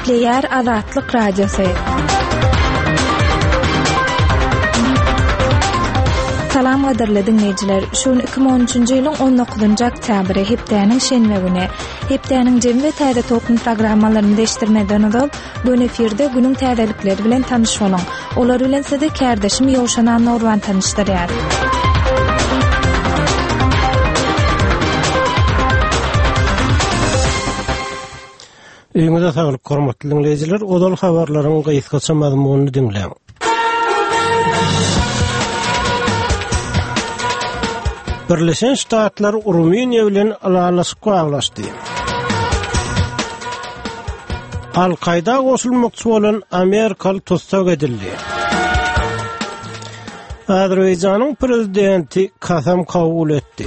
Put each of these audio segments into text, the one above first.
Gepleýär Azatlyk Radiosu. Salam gaderli dinleyijiler. Şuň 2013-nji ýylyň 19-njy oktýabry hepdeniň şenbe güni. Hepdeniň jemde täze tokun programmalaryny değiştirmeden öňe bu efirde günüň täzelikleri bilen tanyşyp boluň. Olar bilen sizi kärdeşim Ýowşan Norwan tanışdyrýar. Öňüňizde saglyk hormatly dinleyijiler, odal habarlaryň gaýtgaça mazmunyny dinleň. Birleşen Ştatlar Ruminiýa bilen alalyşyk aglaşdy. Al-Qaida goşulmakçy bolan Amerikaly tutsak edildi. Azerbaýjanyň prezidenti kasam kabul etdi.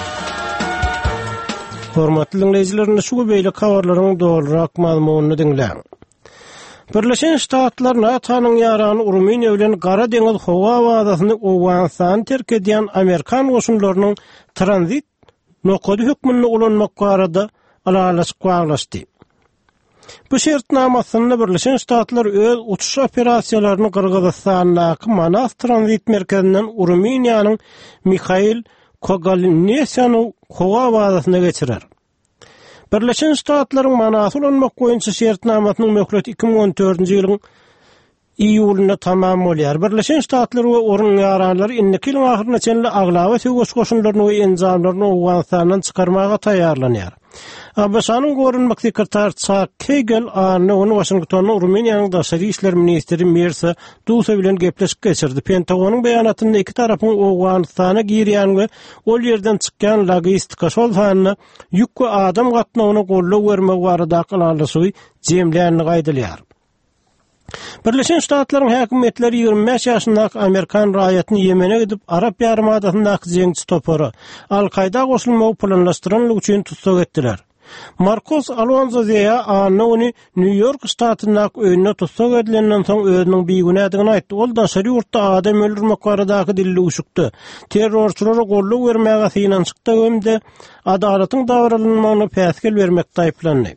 Hormatly dinleyijiler, şu beýle habarlaryň dogrurak mazmunyny dinleň. Birleşen Ştatlar NATO'nun yarany Ruminiýa bilen Gara deňiz howa bazasyny Owganistan terk edýän Amerikan goşunlarynyň tranzit nokady hökmüni ulanmak barada alalyşyk aglaşdy. Bu şertnamasyny Birleşen Ştatlar öz uçuş operasiýalaryny Kyrgyzstanyň Manas tranzit merkezinden Ruminiýanyň Mikhail Kogalynetsyny howa bazasyna geçirer. Birleşen Ştatlaryň Manasy ulanmak boýunça şertnamasynyň möhleti 2014-nji ýylyň iýulynda tamam bolýar. Birleşen Ştatlar we orun ýaranlary indiki ýylyň ahyryna çenli aglawa töwüş goşunlaryny we enzamlaryny Owganistandan çykarmaga taýýarlanýar. Abaşanyň görünmek sekretar Chuck Hagel ony Washingtonyň Ruminiýanyň daşary işler ministri Mirza Dusa bilen gepleşip geçirdi. Pentagonyň beýanatynda iki tarapyň Owganistana girýän we ol ýerden çykýan logistika şolhanyny ýük we adam gatnawyny gollaw bermek barada alalyşy jemlänini gaýdylýar. Birleşen Ştatlaryň häkimetleri 25 ýaşyndaky Amerikan raýatyny Ýemene gidip Arap ýarymadasynyň jeňçi topary Al-Qaida goşulmagy planlaşdyranlyk üçin tutsak etdiler. Marcos Alonso Zia ony New York ştatynyň öýüne tutsak edilenden soň özüniň bigunädigini aýtdy. Ol daşary ýurtda adam öldürmek baradaky dilli uşukdy. Terrorçylary gollaw bermäge synançykda ömde adalatyň dawranmagyny päskel bermekde aýplandy.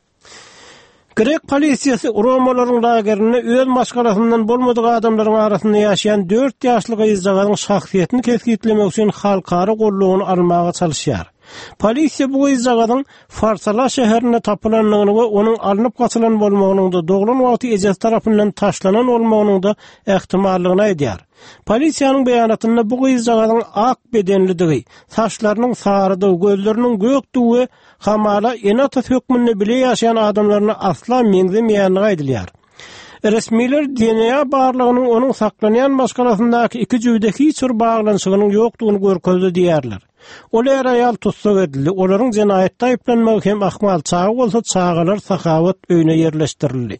Grek polisiýasy Romalaryň lagerini öz maşgalasyndan bolmadyk adamlaryň arasynda ýaşaýan 4 ýaşly gyzjagadyň şahsiýetini keskitlemek üçin halkara gollawyny almaga çalyşýar. Polisiýa bu gyzjagadyň Farsala şäherine tapylanlygyny we onuň alınıp gaçylan bolmagynyň da doglan wagty ejaz tarapyndan taşlanan bolmagynyň da ähtimallygyny aýdýar. Polisiýanyň beýanatynda bu gyzjagadyň ak bedenlidigi, saçlarynyň sarıdy, gözleriniň gökdügi hamala enata hökmüni bile ýaşaýan adamlaryny asla meňzemeýänligi aýdylýar. Resmiler DNA barlygynyň onuň saklanýan maşgalasyndaky iki jüwdeki hiç bir baglanyşygynyň ýokdugyny görkezdi diýerler. Olar aýal tutsak edildi. Olaryň jenaýatda aýplanmagy hem ahmal çağı bolsa çağalar sakawat öýüne ýerleşdirildi.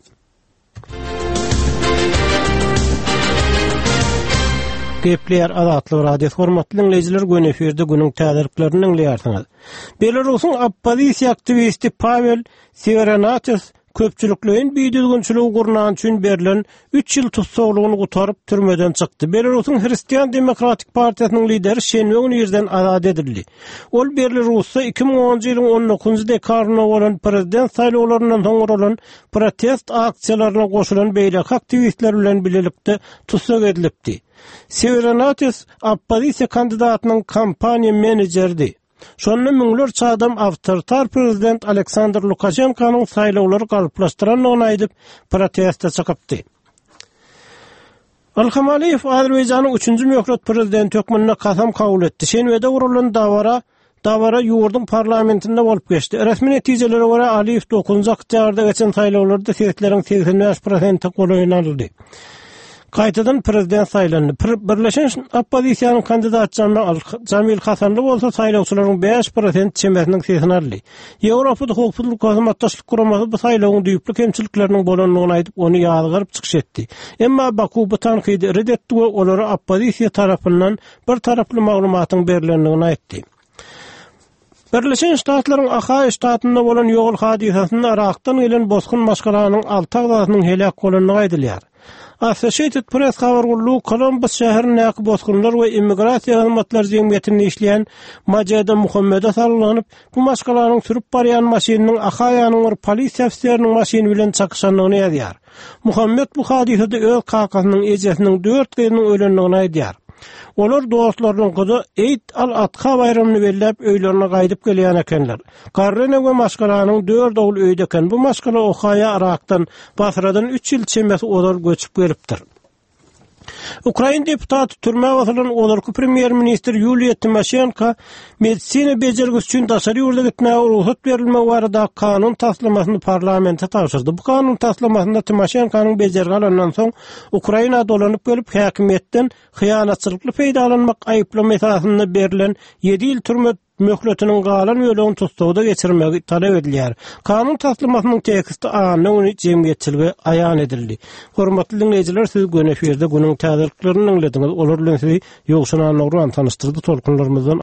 Gepleýär Azatlyk Radiosu hormatly dinleyijiler, gün efirde günüň täzeliklerini dinleýärsiňiz. Belarusyň oppozisiýa aktivisti Pavel Severanets köpçüliklerin biýdilgünçiligi gurnan üçin berilen 3 ýyl tutsaklygyny gutaryp türmeden çykdy. Belarusyň Hristiýan Demokratik Partiýasynyň lideri şenbe güni ýerden azad edildi. Ol Belarusda 2010-njy ýylyň 19-njy dekabrynda bolan prezident saýlawlarynyň soň bolan protest aksiýalaryna goşulan beýleki aktivistler bilen birlikde tutsak edilipdi. Severanets oppozisiýa kandidatynyň kampaniýa menejerdi. Şonda müňlerçe adam awtoritar prezident Aleksandr Lukashenkanyň saýlawlary galyplaşdyranlygyny aýdyp protestde çykypdy. Alhamaliyev Azerbaýjanyň 3-nji möhlet prezident hökmüne kasam kabul etdi. Şenbede urulan dawara ýurduň parlamentinde bolup geçdi. Resmi netijelere görä Aliyev 9-njy oktýabrda geçen saýlawlarda sesleriň 85% golaýyny aldy. Qaytadan prezident saýlandy. Birleşen oppozisiýanyň kandidaty Jamil Hasanly bolsa saýlawçylaryň 5% çemberiniň sesini aldy. Ýewropada hukuk hazmatdaşlyk guramasy bu saýlawyň düýpli kemçilikleriniň bolanlygyny aýdyp ony ýazygyryp çykyş etdi. Emma Baku bu tanqidi red etdi we olary oppozisiýa tarapyndan bir taraply maglumatyň berilenligini aýtdy. Birleşen Ştatlaryň Ahai ştatynda bolan ýogul hadisasyny Irakdan gelen bozgun maşgalanyň 6 agdasynyň helak bolanyny gaýdylýar. Associated Press habar gurulýy Columbus şäherinde bozgunlar we immigrasiýa hyzmatlar jemgyýetinde işleýän Majeda Muhammeda sarlanyp, bu maşgalanyň sürüp barýan maşynyň Ahai'nyň bir polisiýa ofisieriniň maşyny bilen çakışanyny ýazýar. Muhammed bu hadisede öz kakasynyň ejesiniň 4 gyzynyň ölenligini aýdýar. Olar dostlarynyň gyzy Eid al-Adha bayramyny bellep öýlerine gaýdyp gelýän ekenler. Garrene we maşgalanyň 4 ogul öýde eken bu maşgala Ohio Irakdan Basradan 3 ýyl çemesi olar göçüp gelipdir. Ukraina deputaty türme wasylan olarky premier minister Yuliya Tymoshenko medisina bejergisi üçin daşary ýurda gitmäge ruhsat berilme barada kanun taslamasyny parlamentde tapşyrdy. Bu kanun taslamasyna Tymoshenko'nyň bejergi alandan soň Ukraina dolanyp gelip häkimetden hyýanatçylykly peýdalanmak aýyplama esasyna berilen 7 ýyl türme möhletiniň galan ýolunu tutduğda geçirmegi talep edilýär. Kanun taslamasynyň teksti anyny jemgyýetçiligi aýan edildi. Hormatly dinleýijiler, siz göneferde günüň täzeliklerini dinlediňiz. Olar bilen sizi ýogşunan Nurwan tanışdyrdy. Tolkunlarymyzdan